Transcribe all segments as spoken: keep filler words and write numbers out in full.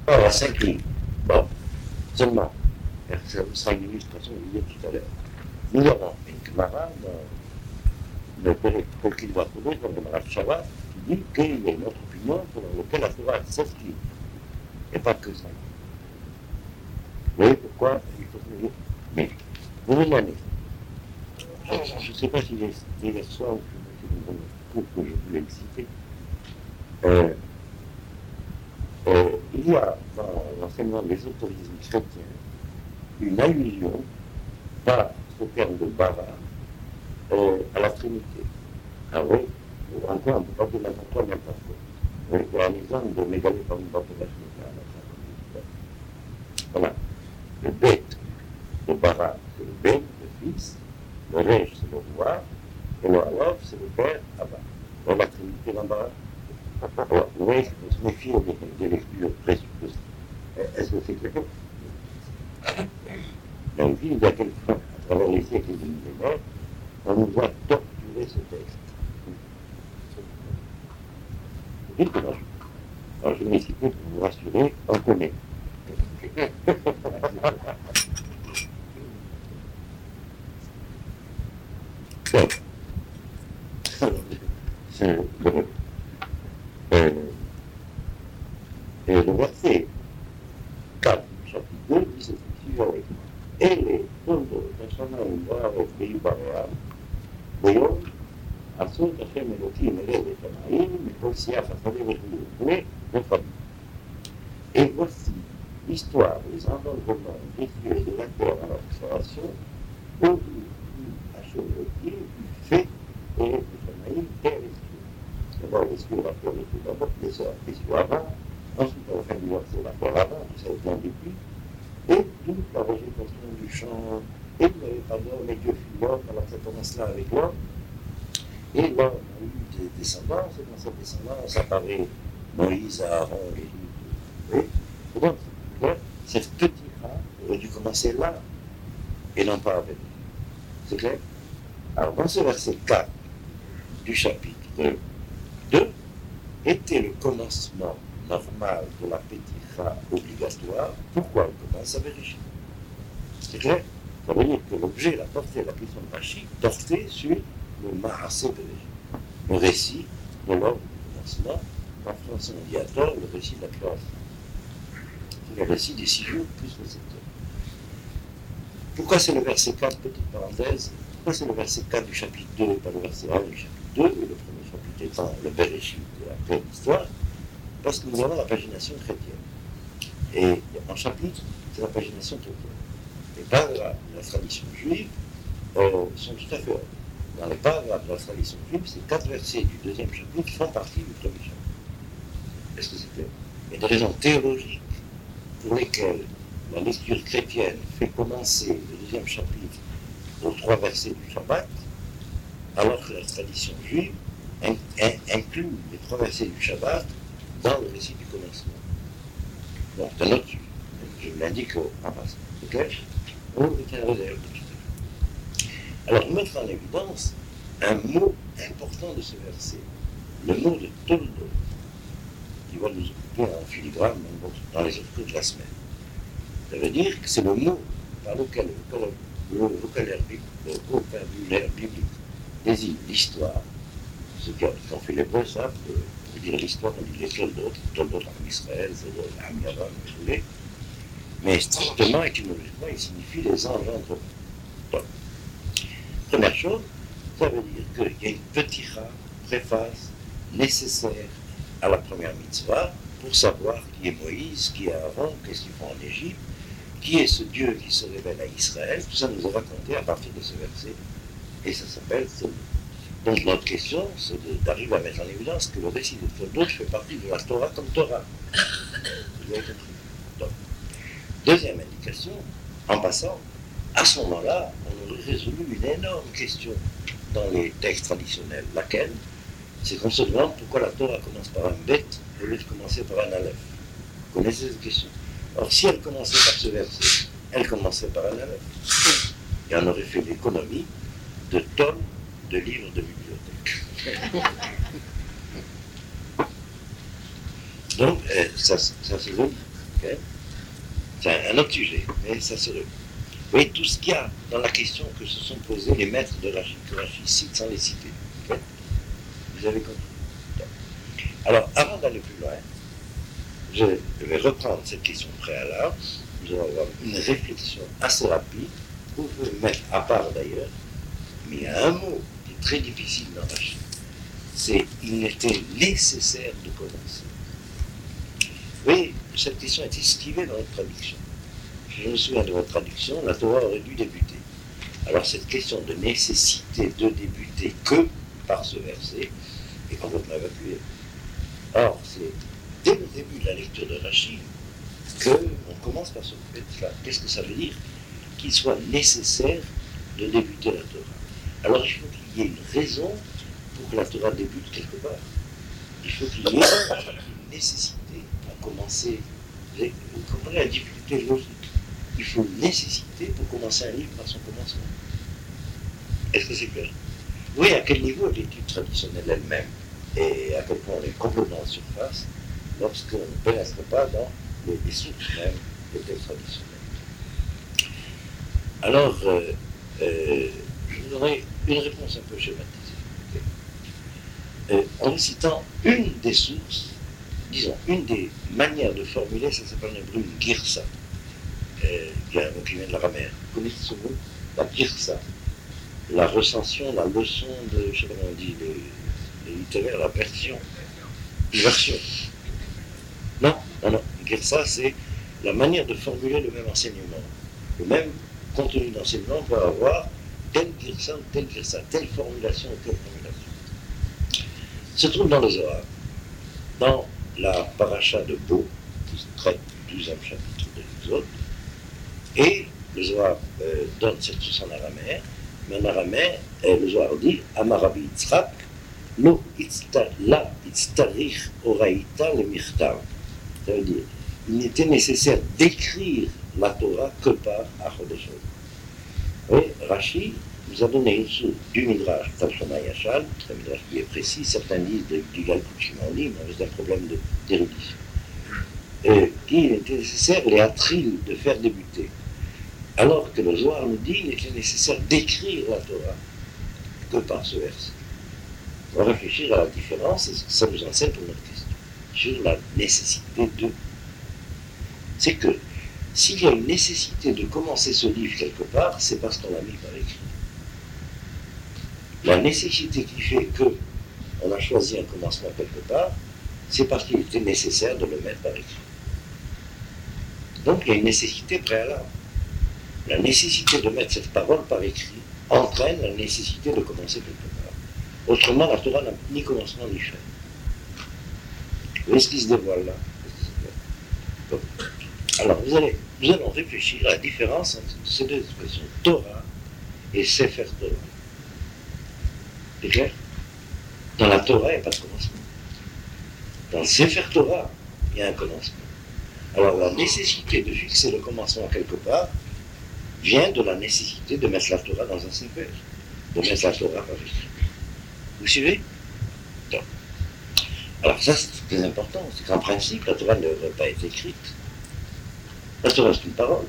Or, à cinq minutes. Bon, seulement, cinq minutes, de toute façon, je disais tout à l'heure. Nous avons une camarade, le Pérec Kokil Wakoudé, dans le Marat Shabbat, qui dit qu'il y a une autre opinion pour laquelle la Torah s'inscrit. Et pas que ça. Vous voyez pourquoi il faut se dire. Mais, vous me demandez. Je ne sais pas si j'ai hier soir ou je me trouve que je voulais le citer. Euh, euh, il y a dans l'enseignement des autorismes chrétiens une allusion par ce terme de bara euh, à la Trinité. Ah oui, encore un peu pas de n'importe quoi, n'importe quoi. Oui, il y a un exemple de mégalé par une bande de la Trinité. Voilà. Le bête, le bara, c'est le ben, le fils, le rej, c'est le roi, et le alav, c'est le père, Abba. Dans la Trinité, là-bas, alors, vous voyez, je me méfie des, des lectures présupposées. Est-ce que c'est clair? Donc, il y a quelquefois, à travers les siècles et les millénaires, on nous a torturé ce texte. Vous dites que non. Alors, je vais citer pour vous rassurer, on connaît. Donc, c'est le, euh, et le verset quatre, chapitre deux, dit ceci, suivant avec moi. אלה תולדות השנה ומראה רפואי בעולם ביום עשות השם אלוקים אלה ושמיים מכל שיח השדה וכו' וכו'. Et voici l'histoire des engendrements des cieux et de la terre à leur création où Hachem Elohim fait et les Shamaïm, terre et cieux. D'abord les cieux, la terre et tout d'abord, les cieux avant, ensuite à la fin du verset la terre avant, ça a été un début. Et toute la végétation du champ, et vous n'avez pas d'or, mais Dieu fut l'homme, alors ça commence là avec l'homme. Et l'homme a eu des descendants, et dans cette descendance apparaît Moïse, Aaron, et oui. Et donc, cette petite rat aurait dû commencer là, et non pas avec. C'est clair? Alors, dans ce verset quatre du chapitre deux, était le commencement normal de la petite obligatoire. Pourquoi on commence à vérifier? C'est clair? Ça veut dire que l'objet, la portée, la question de Rashi, portée sur le Maasé Bereshit, le récit de l'ordre du commencement. En français, on dit à tort le récit de la création. C'est le récit des six jours plus le septième. Pourquoi c'est le verset quatre, petite parenthèse? Pourquoi c'est le verset quatre du chapitre deux et pas le verset un du chapitre deux, et le premier chapitre étant le Bereshit et après l'histoire? Parce que nous avons la pagination chrétienne. Et en chapitre, c'est la pagination chrétienne. Les paragraphes de la tradition juive euh, sont tout à fait autres. Dans les paragraphes de la tradition juive, ces quatre versets du deuxième chapitre font partie du premier chapitre. Est-ce que c'est clair? Il y a des raisons théologiques pour lesquelles la lecture chrétienne fait commencer le deuxième chapitre aux trois versets du Shabbat, alors que la tradition juive in- in- inclut les trois versets du Shabbat dans le récit du commencement. Donc, d'un autre, je l'indique en passant. Ok? On retiendra d'ailleurs tout à l'heure. Alors, mettre en évidence un mot important de ce verset, le mot de Toldo, qui va nous occuper en filigrane dans les autres de la semaine. Ça veut dire que c'est le mot par lequel le vocabulaire biblique désigne l'histoire. Ceux qui ont fait les beaux savent que veut dire l'histoire, on dit les Toldot, Toldot en Israël, c'est l'Am Yavam, vous voulez. Mais strictement, étymologiquement, il signifie les engendrements. Donc, première chose, ça veut dire qu'il y a une petite préface nécessaire à la première mitzvah pour savoir qui est Moïse, qui est Aaron, qu'est-ce qu'ils font en Égypte, qui est ce Dieu qui se révèle à Israël. Tout ça nous est raconté à partir de ce verset. Et ça s'appelle Toldot. Donc notre question, c'est d'arriver à mettre en évidence que le récit de Toldot fait partie de la Torah comme Torah. Vous avez compris? Donc, deuxième indication, en passant, à ce moment-là, on aurait résolu une énorme question dans les textes traditionnels. Laquelle? C'est qu'on se demande pourquoi la Torah commence par un bête au lieu de commencer par un aleph. Vous connaissez cette question? Or, si elle commençait par ce verset, elle commençait par un aleph. Et on aurait fait l'économie de tonnes de livres de bibliothèque. Donc, euh, ça, ça se veut. Okay? C'est un, un autre sujet, mais ça se... Vous voyez tout ce qu'il y a dans la question que se sont posés les maîtres de Rashi, que Rashi cite sans les citer. Okay? Vous avez compris? Alors, avant d'aller plus loin, je vais reprendre cette question préalable. Nous allons avoir une réflexion assez rapide. Vous pouvez mettre à part d'ailleurs, mais il y a un mot qui est très difficile dans Rashi. C'est il était nécessaire de commencer. Vous voyez, cette question est esquivée dans votre traduction. Je me souviens de votre traduction, la Torah aurait dû débuter. Alors cette question de nécessité de débuter que par ce verset est complètement évacuée. Or, c'est dès le début de la lecture de Rashi qu'on commence par ce fait-là. Qu'est-ce que ça veut dire? Qu'il soit nécessaire de débuter la Torah. Alors il faut qu'il y ait une raison pour que la Torah débute quelque part. Il faut qu'il y ait une nécessité à commencer. Vous comprenez la difficulté logique? Il faut une nécessité pour commencer un livre par son commencement. Est-ce que c'est clair? Oui, à quel niveau l'étude traditionnelle elle-même et à quel point on est complètement en surface lorsqu'on ne pénètre pas dans les, les sources même des textes traditionnels. Alors, euh, euh, je vous donnerai une réponse un peu schématisée. Okay. Euh, en vous citant une des sources, disons, une des manières de formuler, ça s'appelle en hébreu une girsa. Euh, il y a un mot qui vient de l'araméen. Vous connaissez ce mot? La girsa. La recension, la leçon de, je ne sais pas comment on dit, les, les littéraires, la version. Une version. Non, non, non. Girsa, c'est la manière de formuler le même enseignement. Le même contenu d'enseignement peut avoir telle girsa ou telle girsa, telle formulation ou telle formulation. Se trouve dans le Zohar, dans la paracha de Bo, qui traite du douzième chapitre de l'Exode, et le Zohar euh, donne cette source en araméen, mais en araméen, euh, le Zohar dit Amarabi Yitzhak, lo la itztarich oraita le mirtav. Ça veut dire, il n'était nécessaire d'écrire la Torah que par Achodeshot. Oui, Rashi nous a donné une source du Midrash Talshona Yashal, un Midrash qui est précis, certains disent du Galkut Shimoni, mais c'est un problème d'érudition. Euh, qu'il était nécessaire, les atril, de faire débuter. Alors que le Zohar nous dit qu'il était nécessaire d'écrire la Torah que par ce verset. On va réfléchir à la différence et ce que ça nous enseigne pour notre question. Sur la nécessité de. C'est que s'il y a une nécessité de commencer ce livre quelque part, c'est parce qu'on l'a mis par écrit. La nécessité qui fait qu'on a choisi un commencement quelque part, c'est parce qu'il était nécessaire de le mettre par écrit. Donc il y a une nécessité préalable. La nécessité de mettre cette parole par écrit entraîne la nécessité de commencer quelque part. Autrement, la Torah n'a ni commencement ni fin. Vous voyez ce qui se dévoile là? Donc, alors, vous allez, nous allons réfléchir à la différence entre ces deux expressions, Torah et Sefer Torah. C'est clair? Dans la Torah, il n'y a pas de commencement. Dans le Sefer Torah, il y a un commencement. Alors, la nécessité de fixer le commencement quelque part vient de la nécessité de mettre la Torah dans un Sefer, de mettre la Torah par écrit. Vous suivez? Donc. Alors, ça, c'est très important. C'est qu'en principe, la Torah ne devrait pas être écrite. La Torah, c'est une parole.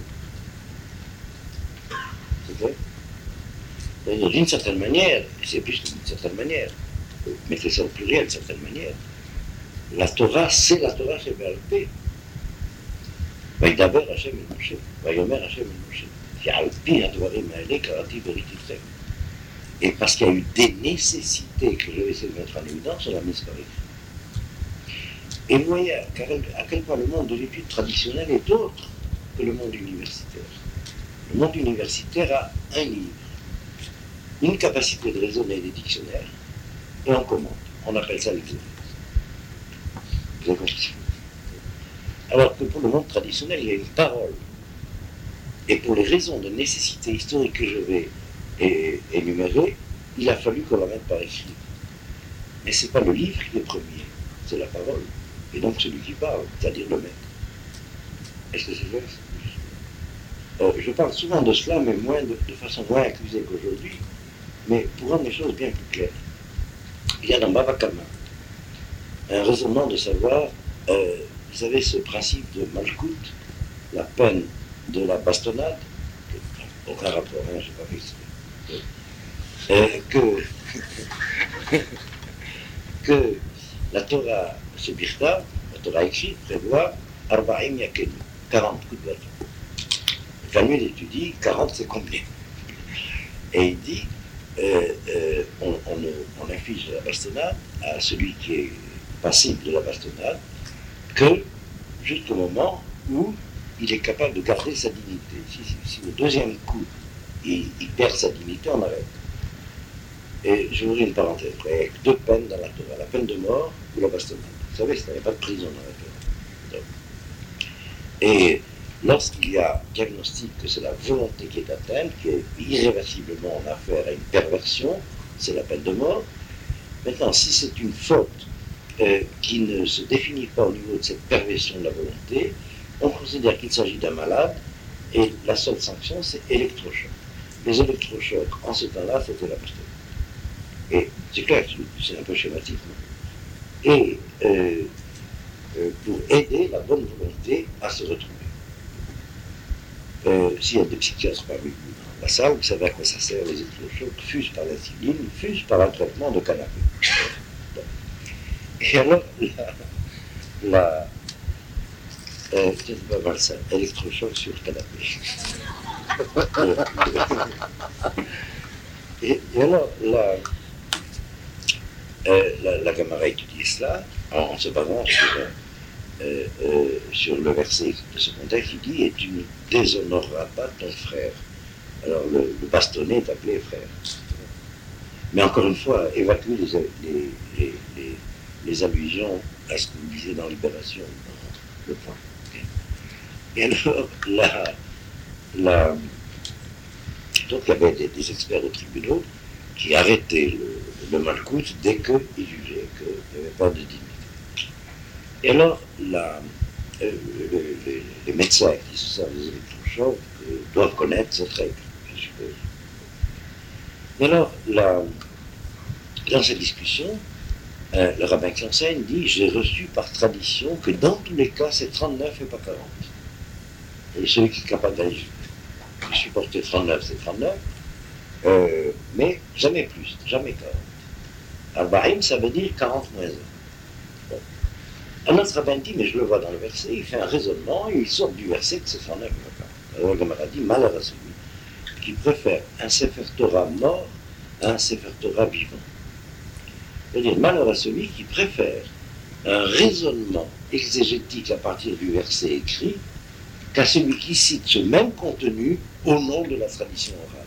C'est vrai? C'est-à-dire, d'une certaine manière, c'est plus d'une certaine manière, mettez ça au pluriel, d'une certaine manière, la Torah, c'est la Torah chez B L P. Vaïdaber Hashem el Moshe, Vaïomer Hashem el Moshe. Yalpi Advarim Haele Karati Veritifrem. Et parce qu'il y a eu des nécessités que je vais essayer de mettre en évidence, on l'a mise par écrit. Et vous voyez à quel point le monde de l'étude traditionnelle est autre que le monde universitaire. Le monde universitaire a un livre, une capacité de raisonner des dictionnaires, et on commente. On appelle ça l'exégèse. Vous avez compris? Alors que pour le monde traditionnel, il y a une parole. Et pour les raisons de nécessité historique que je vais é- énumérer, il a fallu qu'on la mette par écrit. Mais ce n'est pas le livre qui est premier, c'est la parole. Et donc celui qui parle, c'est-à-dire le maître. Est-ce que c'est vrai? euh, Je parle souvent de cela, mais moins de, de façon moins accusée qu'aujourd'hui, mais pour rendre les choses bien plus claires. Il y a dans Baba Kama un raisonnement de savoir euh, vous savez, ce principe de Malkout, la peine de la bastonnade, aucun rapport, hein, je n'ai pas fait exprès, euh, que, que la Torah Sebirta, la Torah écrite, prévoit Arba'im Yakenu, quarante coups de bâton. Le Talmud étudie, quarante c'est combien? Et il dit, euh, euh, on, on, on inflige la bastonnade à celui qui est passible de la bastonnade que jusqu'au moment où il est capable de garder sa dignité. Si, si, si le deuxième coup, il, il perd sa dignité, on arrête. Et je vous ouvre une parenthèse, il y a deux peines dans la Torah, la peine de mort ou la bastonnade. Vous savez, il n'y a pas de prison dans la Torah. Et lorsqu'il y a diagnostic que c'est la volonté qui est atteinte, qui est irréversiblement en affaire à une perversion, c'est la peine de mort. Maintenant, si c'est une faute euh, qui ne se définit pas au niveau de cette perversion de la volonté, on considère qu'il s'agit d'un malade et la seule sanction, c'est électrochoc. Les électrochocs, en ce temps-là, c'était la bastonnade. Et c'est clair, c'est un peu schématique. Non? Et euh, euh, pour aider la bonne volonté à se retrouver. Euh, S'il y a des psychiatres parmi vous dans la salle, vous savez à quoi ça sert, les électrochocs fusent par l'insuline, fusent par un traitement de canapé. Et alors, la... la euh, c'est pas mal ça, électrochoc sur canapé. et, et alors, la... Euh, la, la Gemara étudie cela en, en se basant sur, euh, euh, sur le verset de ce contexte qui dit « Et tu ne déshonoreras pas ton frère ». Alors le, le bâtonnet est appelé frère. Mais encore une fois, évacuer les, les, les, les, les allusions à ce que vous disiez dans Libération, dans le point. Okay. Et alors, la, la, donc il y avait des, des experts au tribunal qui arrêtaient le le Malkout dès qu'ils jugeaient qu'il n'y avait pas de dignité. Et alors, la, euh, le, le, les médecins qui se servent des électrochocs euh, doivent connaître cette règle, je suppose. Et alors, la, dans cette discussion, euh, le rabbin qui enseigne dit « J'ai reçu par tradition que dans tous les cas, c'est trente-neuf et pas quarante. » Et celui qui est capable d'aller supporter trente-neuf, c'est trente-neuf, euh, mais jamais plus, jamais quarante. Arba'im, ça veut dire quarante moins un. Bon. Un autre rabbin dit, mais je le vois dans le verset, il fait un raisonnement, et il sort du verset que c'est trente-neuf. Alors le Gemara dit, malheur à celui qui préfère un Sefer Torah mort à un Sefer Torah vivant. C'est-à-dire, malheur à celui qui préfère un raisonnement exégétique à partir du verset écrit qu'à celui qui cite ce même contenu au nom de la tradition orale.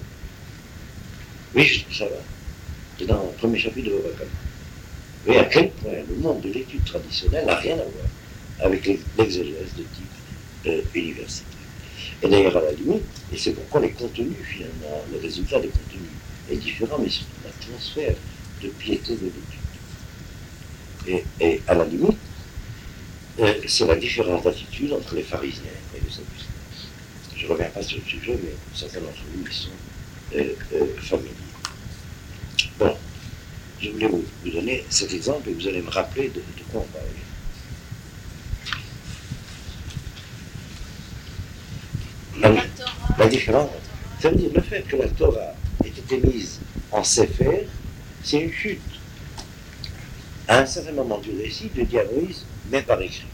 Oui, ça va. C'est dans le premier chapitre de Bava Kama. Vous voyez à quel point le monde de l'étude traditionnelle n'a rien à voir avec l'exégèse de type euh, universitaire. Et d'ailleurs, à la limite, et c'est pourquoi les contenus, finalement, le résultat des contenus est différent, mais surtout un transfert de piété de l'étude. Et, et à la limite, euh, c'est la différente attitude entre les pharisiens et les sadducéens. Je ne reviens pas sur le sujet, mais certains d'entre vous y sont euh, euh, familiers. Bon, je voulais vous, vous donner cet exemple et vous allez me rappeler de, de quoi on parle. La, la différence, ça veut dire le fait que la Torah ait été mise en Sefer, c'est une chute. À un certain moment du récit, Dieu dit à Moïse, mais par écrit.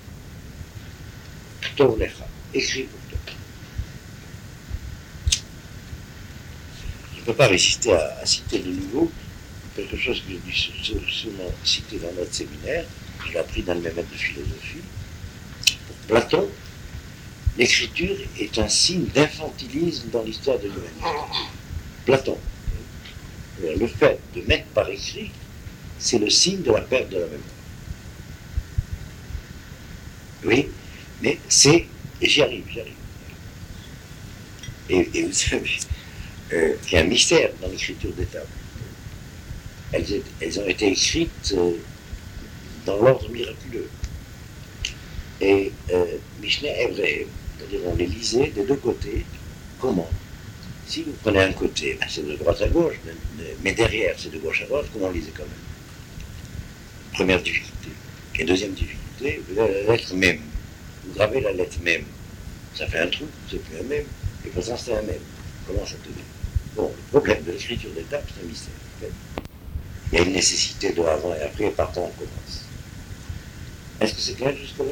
Ktov lecha, écrit pour toi. Je ne peux pas résister à, à citer de nouveau quelque chose que j'ai dû souvent citer dans notre séminaire, je l'ai appris dans le même maître de philosophie. Pour Platon, l'écriture est un signe d'infantilisme dans l'histoire de l'humanité. Platon. Le fait de mettre par écrit, c'est le signe de la perte de la mémoire. Oui, mais c'est... Et j'y arrive, j'y arrive. Et, et vous savez, euh, il y a un mystère dans l'écriture des tables. Elles, elles ont été écrites euh, dans l'ordre miraculeux. Et euh, Mishneh Evrehem, c'est-à-dire on les lisait des deux côtés. Comment? Si vous prenez un côté, ben c'est de droite à gauche, mais, mais derrière c'est de gauche à droite, comment on lisait quand même? Première difficulté. Et deuxième difficulté, vous avez la lettre même. vous gravez la lettre même, ça fait un trou, c'est plus un même, et pourtant c'est un même. Comment ça te dit? Bon, le problème de l'écriture d'étape, c'est un mystère. Okay? Il y a une nécessité de avant et après, et partant on commence. Est-ce que c'est clair jusque-là?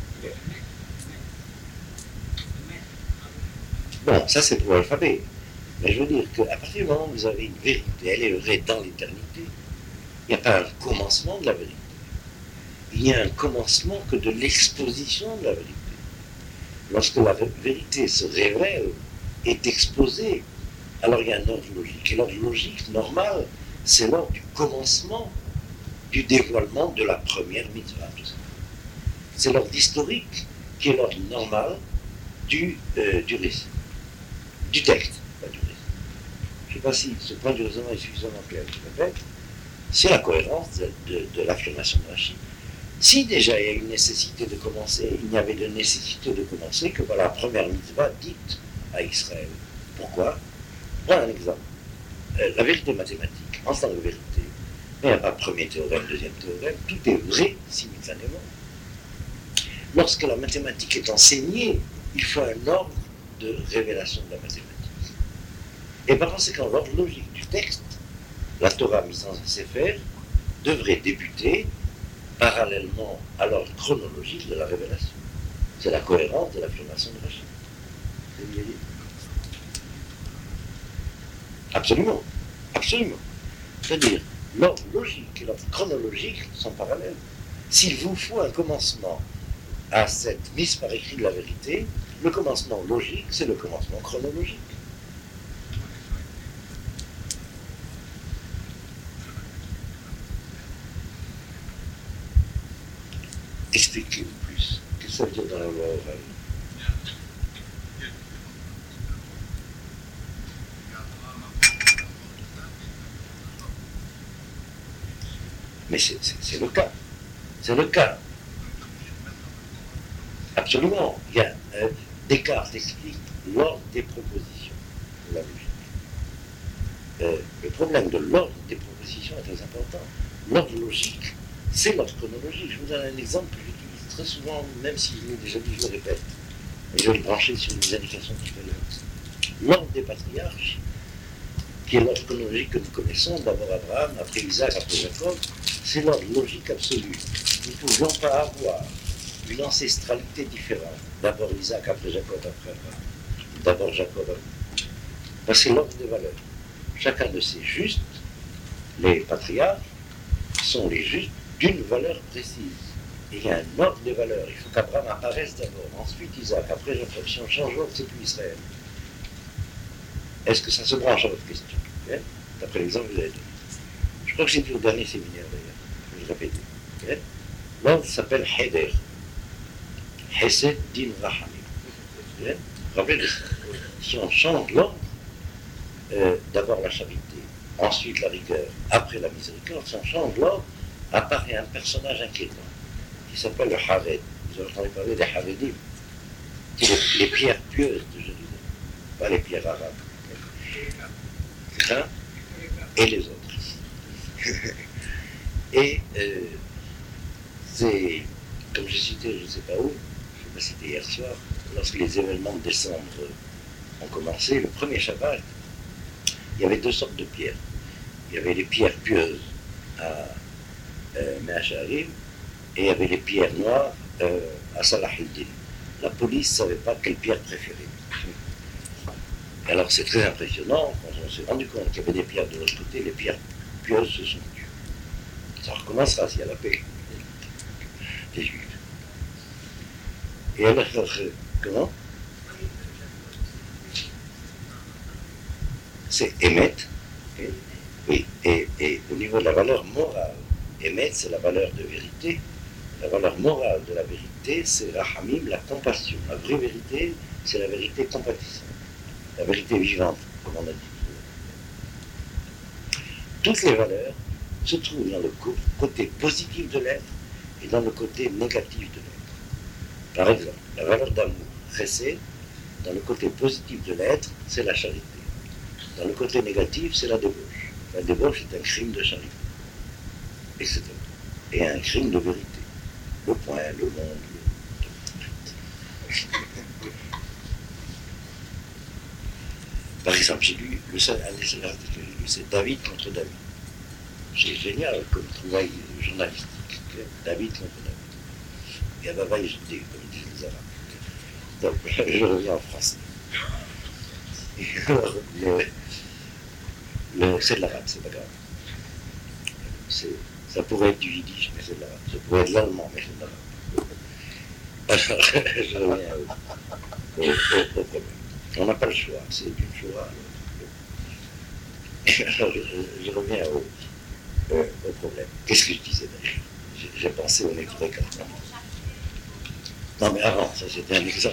Bon, ça c'est pour l'alphabet. Mais je veux dire qu'à partir du moment où vous avez une vérité, elle est vraie dans l'éternité, il n'y a pas un commencement de la vérité. Il n'y a un commencement que de l'exposition de la vérité. Lorsque la vérité se révèle, est exposée, alors il y a un ordre logique. Et l'ordre logique normal, c'est l'ordre du commencement, du dévoilement de la première mitzvah. C'est l'ordre historique qui est l'ordre normal du, euh, du récit, du texte, pas du récit. Je ne sais pas si ce point du raisonnement est suffisamment clair. Je répète, c'est la cohérence de, de, de l'affirmation de Rachid. Si déjà il y a une nécessité de commencer, il n'y avait de nécessité de commencer que par la première mitzvah dite à Israël. Pourquoi? Prends un exemple. Euh, la vérité mathématique, en tant que vérité, il n'y a pas premier théorème, deuxième théorème, tout est vrai simultanément. Lorsque la mathématique est enseignée, il faut un ordre de révélation de la mathématique. Et par conséquent, l'ordre logique du texte, la Torah mise en Sefer, devrait débuter parallèlement à l'ordre chronologique de la révélation. C'est la cohérence de l'affirmation de Rachid. Vous voyez? Absolument, absolument. C'est-à-dire, l'ordre logique et l'ordre chronologique sont parallèles. S'il vous faut un commencement à cette mise par écrit de la vérité, le commencement logique, c'est le commencement chronologique. Expliquez-vous plus. Qu'est-ce que ça veut dire dans la loi orale? Mais c'est, c'est, c'est le cas. C'est le cas. Absolument. Il y a, euh, Descartes explique l'ordre des propositions de la logique. Euh, le problème de l'ordre des propositions est très important. L'ordre logique, c'est l'ordre chronologique. Je vous donne un exemple que j'utilise très souvent, même si je l'ai déjà dit, je le répète. Et je vais le brancher sur une indication supérieure. L'ordre des patriarches, qui est l'ordre chronologique que nous connaissons, d'abord Abraham, après Isaac, après Jacob, c'est l'ordre logique absolu. Nous ne pouvions pas avoir une ancestralité différente. D'abord Isaac, après Jacob, après Abraham. D'abord Jacob, après. Parce que c'est l'ordre des valeurs. Chacun de ces justes, les patriarches, sont les justes d'une valeur précise. Il y a un ordre des valeurs. Il faut qu'Abraham apparaisse d'abord, ensuite Isaac, après Jacob. Si on change l'ordre, c'est plus Israël. Est-ce que ça se branche à votre question? Okay? D'après l'exemple que vous avez donné. Je crois que c'est le dernier séminaire d'ailleurs. Je vais le répéter. Okay? L'ordre s'appelle Heder. Hesed din Rahamim. Okay? Rappelez-vous, si on change l'ordre, euh, d'abord la charité, ensuite la rigueur, après la miséricorde, si on change l'ordre, apparaît un personnage inquiétant qui s'appelle le Hared. Vous avez entendu parler des Haredim, les, les pierres pieuses de Jérusalem, pas les pierres arabes. Hein? Et les autres. Et euh, c'est, comme j'ai cité, je ne sais pas où, je l'ai cité hier soir, lorsque les événements de décembre ont commencé, le premier Shabbat, il y avait deux sortes de pierres. Il y avait les pierres pieuses à euh, Me'acharim et il y avait les pierres noires euh, à Salah al-Din. La police ne savait pas quelle pierre préférer. Et alors c'est très impressionnant, quand on s'est rendu compte qu'il y avait des pierres de l'autre côté, les pierres pieuses se sont tues. Ça recommencera s'il y a la paix des Juifs. Et alors, comment? C'est Emet, oui, et, et au niveau de la valeur morale, Emet c'est la valeur de vérité, la valeur morale de la vérité c'est Rahamim, la compassion. La vraie vérité c'est la vérité compatissante, la vérité vivante, comme on a dit. Toutes les valeurs se trouvent dans le côté positif de l'être et dans le côté négatif de l'être. Par exemple, la valeur d'amour, Chesed, dans le côté positif de l'être, c'est la charité. Dans le côté négatif, c'est la débauche. La débauche est un crime de charité, et cetera. Et un crime de vérité. Le point, le monde. Le... Par exemple, j'ai lu, le seul, un des seuls articles que j'ai lu, c'est David contre David. C'est génial comme trouvaille journalistique. David contre David. Et à Baba, je dis, comme disent les Arabes. Donc, je reviens en français. Et alors, le, le, c'est de l'arabe, c'est pas grave. C'est, ça pourrait être du yiddish, mais c'est de l'arabe. Ça pourrait être l'allemand, mais c'est de l'arabe. Alors, je reviens au, au, au, au problème. On n'a pas le choix, c'est une choix. Alors, je, je reviens au, euh, au problème. Qu'est-ce que je disais d'ailleurs? J'ai, j'ai pensé au extrait carton. Non, mais avant, ça c'était un exemple.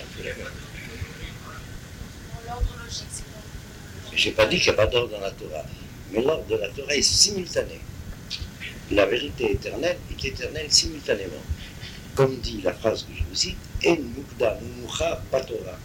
Je n'ai pas dit qu'il n'y a pas d'ordre dans la Torah, mais l'ordre de la Torah est simultané. La vérité éternelle est éternelle simultanément. Comme dit la phrase que je vous cite, En mukda mucha patora.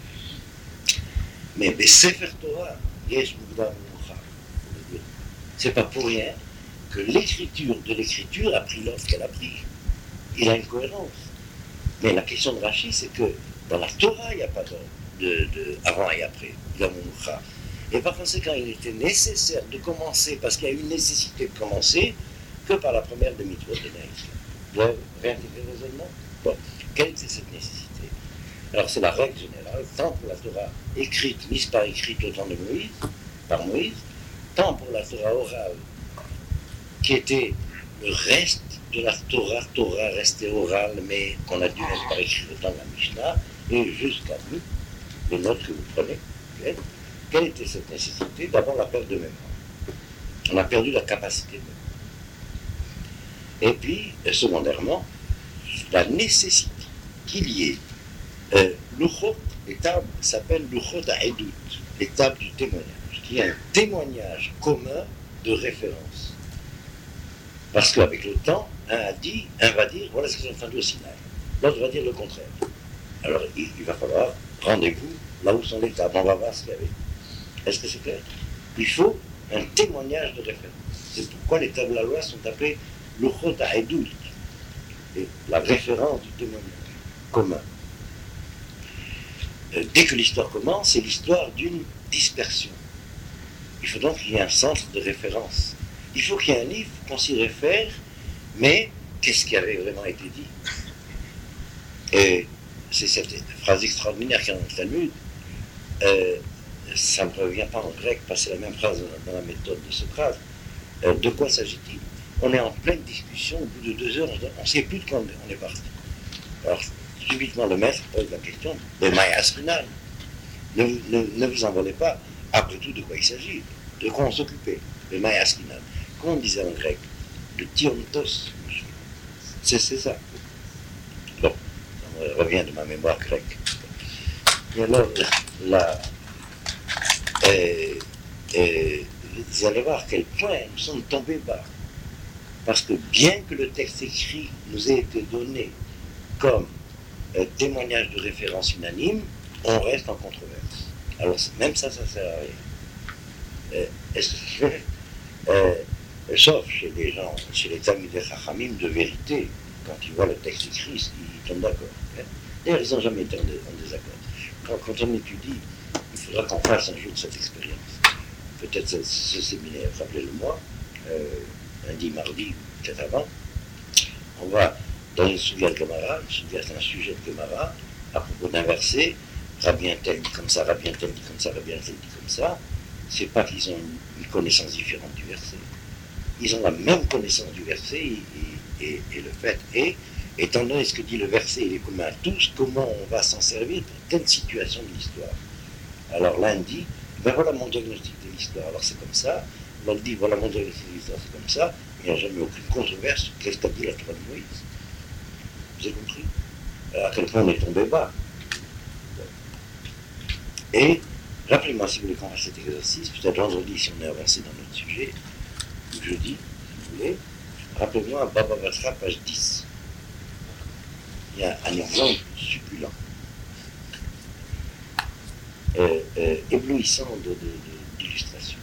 Mais Besefer Torah, yesh mukda mucha. C'est pas pour rien que l'écriture de l'écriture a pris l'ordre qu'elle a pris. Il a une cohérence. Mais la question de Rachi, c'est que dans la Torah, il n'y a pas d'ordre de, de avant et après, mukda mucha. Et par conséquent, il était nécessaire de commencer, parce qu'il y a une nécessité de commencer, que par la première de mitzvot de Naïs. Vous avez réintégré le raisonnement? Bon, quelle était cette nécessité? Alors c'est la règle générale, tant pour la Torah écrite, mise par écrite au temps de Moïse, par Moïse, tant pour la Torah orale, qui était le reste de la Torah, Torah restée orale, mais qu'on a dû mettre par écrit au temps de la Mishnah, et jusqu'à nous, les notes que vous prenez, okay? Quelle était cette nécessité? D'abord la perte de mémoire. On a perdu la capacité de mémoire. Et puis, secondairement, la nécessité qu'il y ait euh, l'uchot, les tables s'appellent l'uchot ha'edut, les tables du témoignage, qui est un témoignage commun de référence. Parce qu'avec le temps, un a dit, un va dire, voilà ce qu'ils ont entendu au Sinaï. L'autre va dire le contraire. Alors, il, il va falloir rendez-vous là où sont les tables. On va voir ce qu'il y avait. Est-ce que c'est clair? Il faut un témoignage de référence. C'est pourquoi les tables de la loi sont appelées l'uchot ha'edut, la référence du témoignage commun. Euh, dès que l'histoire commence, c'est l'histoire d'une dispersion. Il faut donc qu'il y ait un centre de référence. Il faut qu'il y ait un livre qu'on s'y réfère, mais qu'est-ce qui avait vraiment été dit? Et c'est cette phrase extraordinaire qu'il y a dans le Talmud. Euh, ça ne me revient pas en grec, parce que c'est la même phrase dans la méthode de Socrate. Euh, de quoi s'agit-il? On est en pleine discussion, au bout de deux heures, on ne sait plus de quand on est parti. Alors, subitement, le maître pose la question de Maïasrinal. Ne, ne, ne vous envolez pas. Après tout, de quoi il s'agit? De quoi on s'occupait? De Maïasrinal. Comment on disait en grec? De Tiontos. C'est, c'est ça. Bon, on revient de ma mémoire grecque. Et alors, là, euh, euh, vous allez voir à quel point nous sommes tombés bas. Parce que bien que le texte écrit nous ait été donné comme euh, témoignage de référence unanime, on reste en controverse. Alors même ça, ça ne sert à rien. Euh, est-ce que, euh, sauf chez les gens, chez les Talmidei Chachamim de vérité, quand ils voient le texte écrit, ils tombent d'accord. Hein? D'ailleurs, ils n'ont jamais été en, dé, en désaccord. Quand, quand on étudie, il faudra qu'on fasse un jour de cette expérience. Peut-être ce, ce séminaire, rappelez-le-moi, euh, lundi, mardi, peut-être avant, on va dans une Souga de Gemara, une Souga c'est un sujet de Gemara, à propos d'un verset, Rabbi un tel dit comme ça, Rabbi un tel dit comme ça, Rabbi un tel dit comme ça, c'est pas qu'ils ont une connaissance différente du verset. Ils ont la même connaissance du verset, et, et, et le fait est, étant donné ce que dit le verset, il est commun à tous, comment on va s'en servir pour telle situation de l'histoire. Alors l'un dit, ben voilà mon diagnostic de l'histoire, alors c'est comme ça. L'autre dit, voilà mon diagnostic de l'histoire, c'est comme ça. Il n'y a jamais aucune controverse. Qu'est-ce qu'a dit la Torah de Moïse? Vous avez compris? Alors, à quel point on est tombé bas. Et rappelez-moi, si vous voulez qu'on fasse cet exercice, peut-être vendredi, si on est avancé dans notre sujet, ou jeudi, si vous voulez, rappelez-moi, Baba Batra, page dix. Il y a un exemple succulent, euh, euh, éblouissant de, de, de, d'illustration.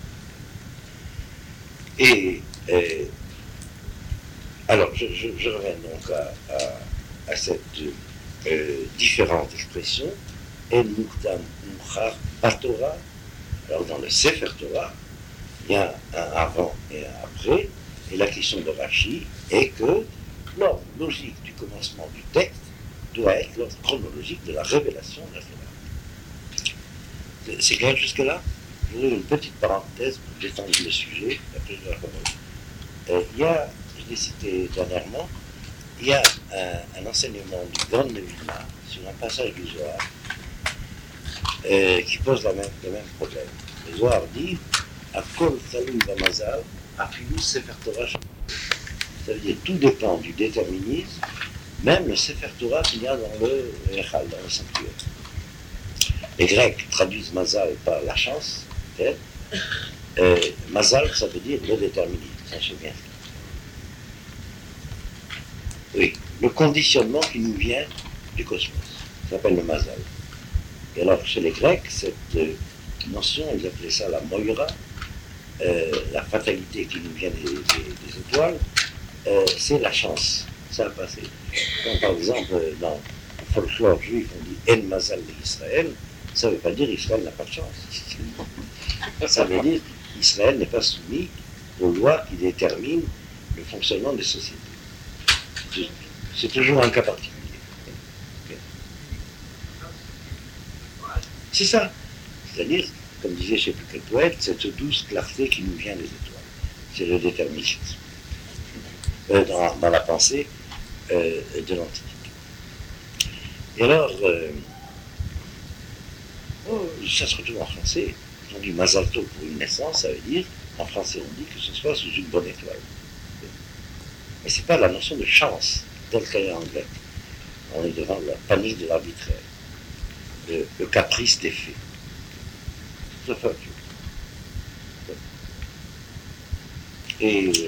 Et euh, alors, je, je, je reviens donc à, à, à cette euh, différentes expressions, En Muktam Umchar Batora. Alors dans le Sefer Torah, il y a un avant et un après, et la question de Rashi est que l'ordre logique du commencement du texte doit être l'ordre chronologique de la révélation de la Torah. C'est clair jusque-là? Je voudrais une petite parenthèse pour détendre le sujet, après je la parole. Euh, il y a, je l'ai cité dernièrement, il y a un, un enseignement du Gaon de Vilna sur un passage du Zohar euh, qui pose la même, le même problème. Le Zohar dit Akol Talui Bamazal, Afilu Sefer Torah. Ça veut dire tout dépend du déterminisme, même le Sefer Torah qu'il y a dans le Echal, dans le sanctuaire. Les Grecs traduisent Mazal par la chance, peut-être. Euh, Mazal, ça veut dire le déterminisme, ça je sais bien. Oui, le conditionnement qui nous vient du cosmos, ça s'appelle le Mazal. Et alors, chez les Grecs, cette euh, notion, ils appelaient ça la moira, euh, la fatalité qui nous vient des, des, des étoiles, euh, c'est la chance, ça a passé. Quand, par exemple, dans le folklore juif, on dit En Mazal d'Israël, ça ne veut pas dire Israël n'a pas de chance. Ça veut dire qu'Israël n'est pas soumis aux lois qui déterminent le fonctionnement des sociétés. C'est toujours un cas particulier. C'est ça. C'est-à-dire, comme disait je ne sais plus quel poète, cette douce clarté qui nous vient des étoiles. C'est le déterminisme. Euh, dans, dans la pensée euh, de l'Antiquité. Et alors, euh, oh, ça se retrouve en français. On dit Mazal Tov pour une naissance, ça veut dire, en français on dit que ce soit sous une bonne étoile. Mais ce n'est pas la notion de chance, telle qu'elle est en grec. On est devant la panique de l'arbitraire, le, le caprice des faits. C'est ça, Et euh,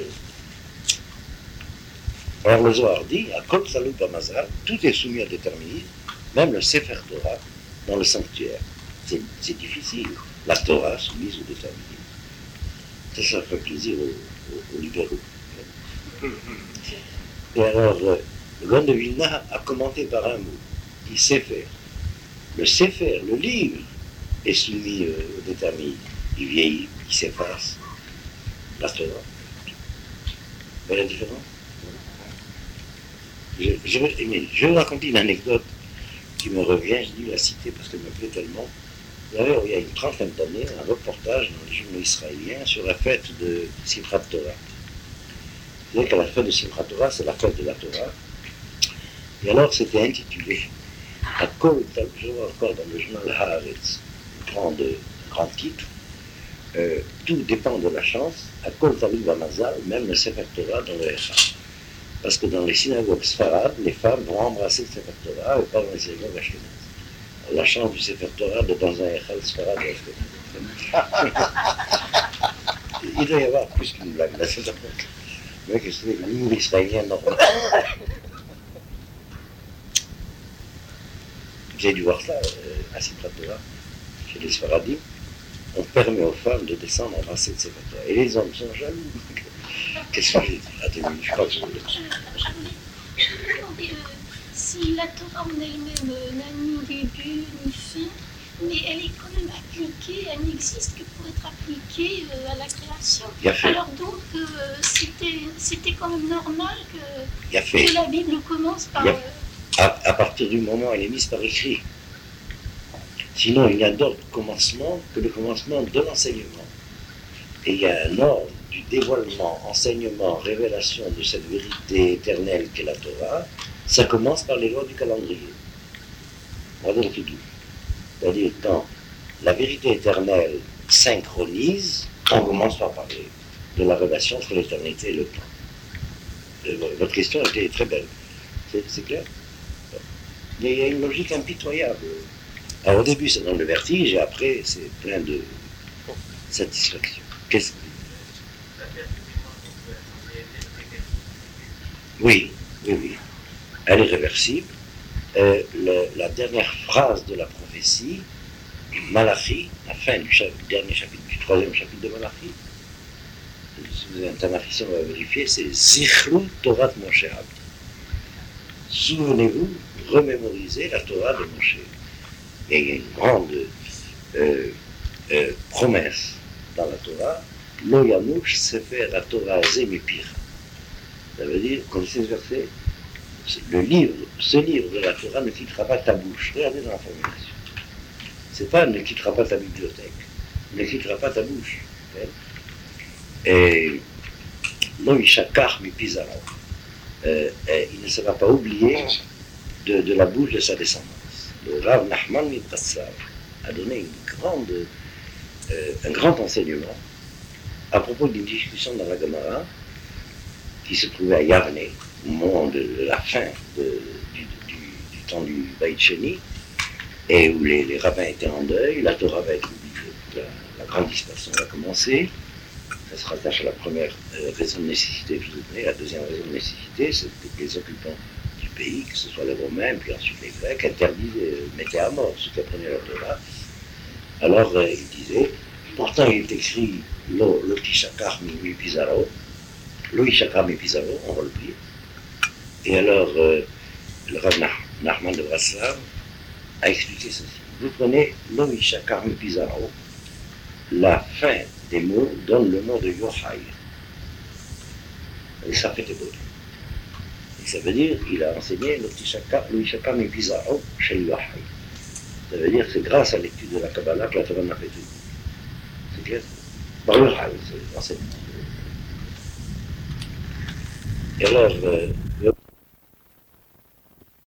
alors le Zohar dit, à Kol Salou Bamazal, tout est soumis à déterminisme, même le Sefer Torah dans le sanctuaire. C'est, c'est difficile, la Torah soumise au déterminisme. Ça, ça fait plaisir aux, aux, aux libéraux. Et alors, euh, le Gaon de Vilna a commenté par un mot, il sait faire. Le Sefer, le livre, est soumis euh, au déterminisme. Il vieillit, il s'efface. La Torah. Mais la différence? Je, je, mais je vais raconter une anecdote qui me revient, je dis la citer parce qu'elle me plaît tellement. Il y avait, il y a une trentaine d'années, un reportage dans les journaux israéliens sur la fête de Simchat Torah. Vous savez qu'à la fête de Simchat Torah, c'est la fête de la Torah. Et alors, c'était intitulé, à Kol, je vois encore dans le journal Haaretz, grand, grand titre, euh, tout dépend de la chance, à Kol Talui Bamazal, même le Sefer Torah dans le Echal. Parce que dans les synagogues sfarades, les femmes vont embrasser le Sefer Torah et pas dans les synagogues ashkénazes. La chance du Sefer Torah de dans un Echal sfarade ashkénaze. Il doit y avoir plus qu'une blague là, c'est mais que c'est l'humour israélien normal. J'ai dû voir ça euh, à Simchat Torah, chez les Sfaradim. On permet aux femmes de descendre embrasser le Sefer Torah. Et les hommes sont jaloux. Qu'est-ce que j'ai dit? Attendez, je crois que je voulais. Je voulais demander euh, si la Torah en elle-même euh, n'a ni début ni fin, mais elle est quand même appliquée, elle n'existe que pour être appliquée euh, à la création. Alors donc, euh, c'était, c'était quand même normal que, que la Bible commence par... Euh... À, à partir du moment où elle est mise par écrit. Sinon, il n'y a d'autre commencement que le commencement de l'enseignement. Et il y a un ordre du dévoilement, enseignement, révélation de cette vérité éternelle qu'est la Torah. Ça commence par les lois du calendrier. On va dire tout doux. C'est-à-dire, quand la vérité éternelle synchronise, on commence par parler de la relation entre l'éternité et le temps. Et votre question était très belle. C'est, c'est clair? Il y a une logique impitoyable. Alors, au début, ça donne le vertige, et après, c'est plein de satisfaction. Qu'est-ce que... Oui, oui, oui. Elle est réversible. Euh, le, la dernière phrase de la prophétie, Malachi, la fin du, chapitre, du dernier chapitre, du troisième chapitre de Malachi, si vous avez un Tanakhisme, on va vérifier, c'est Zichru Torah Moshe Rabbeinu. souvenez-vous, remémorisez la Torah de Moshe. Et il y a une grande euh, euh, promesse dans la Torah, Lo Yamush Sefer HaTorah Ze Mipira. Ça veut dire, connaissez ce verset, le livre, ce livre de la Torah ne quittera pas ta bouche. Regardez dans la formulation. C'est pas ne quittera pas ta bibliothèque, ne quittera pas ta bouche. Et Lo Yishakar Mipizara. Euh, il ne sera pas oublié de, de la bouche de sa descendance. Le Rav Nachman Mibrassar a donné une grande, euh, un grand enseignement à propos d'une discussion dans la Gemara qui se trouvait à Yavne, au moment de, de la fin de, du, du, du temps du Beit Sheni, et où les, les rabbins étaient en deuil. La Torah va être oubliée, la, la grande dispersion va commencer. Ça se rattache à la première euh, raison de nécessité, je vous ai donné. La deuxième raison de nécessité, c'est que les occupants du pays, que ce soit les Romains, puis ensuite les Grecs, interdisaient, euh, mettaient à mort ceux qui apprenaient la Torah. Alors, euh, il disait, pourtant il est écrit Lo Tishakar mi Pizarro, Lo Ishakar mi Pizarro, on va le lire. Et alors, euh, le Rav Nachman de Braslav a expliqué ceci. Vous prenez Lo Ishakar mi Pizarro, la fin des mots donne le nom de Yochai. Et ça fait des beaux. Et ça veut dire qu'il a enseigné le Ishakar mi Pizarro chez Yochai. Ça veut dire que c'est grâce à l'étude de la Kabbalah que la Torah n'a fait tout. C'est clair? Par Yochai, c'est l'enseignement. Et alors, euh,